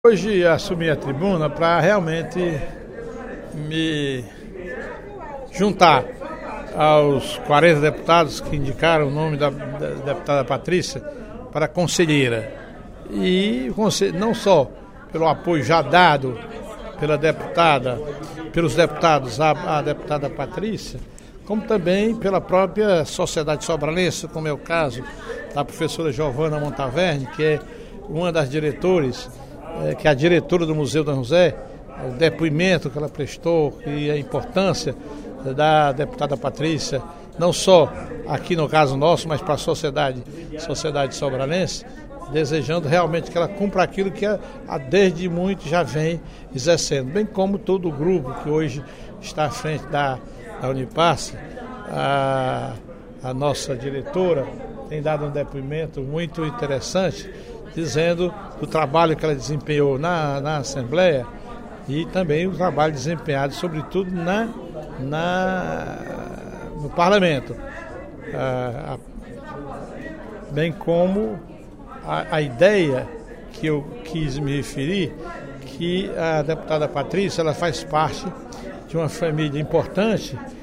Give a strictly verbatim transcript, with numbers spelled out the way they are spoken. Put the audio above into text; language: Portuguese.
Hoje assumi a tribuna para realmente me juntar aos quarenta deputados que indicaram o nome da, da deputada Patrícia para conselheira. E não só pelo apoio já dado pela deputada, pelos deputados à, à deputada Patrícia, como também pela própria sociedade sobralense, como é o caso da professora Giovana Montaverne, que é uma das diretoras, é, que é a diretora do Museu Dom José, o depoimento que ela prestou e a importância da deputada Patrícia, não só aqui no caso nosso, mas para a sociedade, sociedade sobralense, desejando realmente que ela cumpra aquilo que ela, desde muito já vem exercendo, bem como todo o grupo que hoje está à frente da, da Unipasse. A, a nossa diretora tem dado um depoimento muito interessante, dizendo do trabalho que ela desempenhou na, na Assembleia e também o trabalho desempenhado, sobretudo, na, na, no Parlamento. Ah, a, bem como a, a ideia que eu quis me referir, que a deputada Patrícia ela faz parte de uma família importante